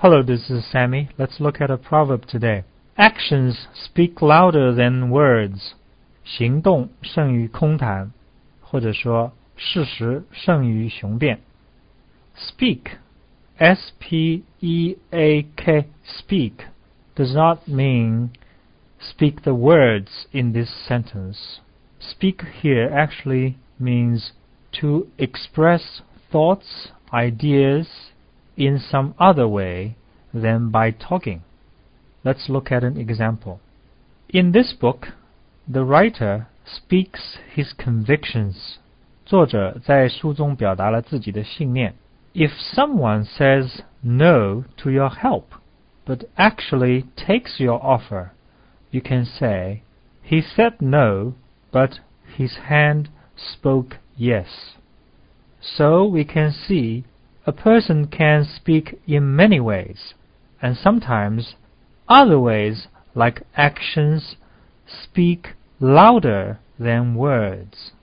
Hello, this is Sammy. Let's look at a proverb today. Actions speak louder than words. 行动胜于空谈，或者说事实胜于雄辩。Speak, S-P-E-A-K, speak, does not mean speak the words in this sentence. Speak here actually means to express thoughts, ideas in some other way than by talking. Let's look at an example. In this book, the writer speaks his convictions. 作者在书中表达了自己的信念。If someone says no to your help, but actually takes your offer, you can say, he said no, but his hand spoke yes. So we can see a person can speak in many ways, and sometimes other ways, like actions, speak louder than words.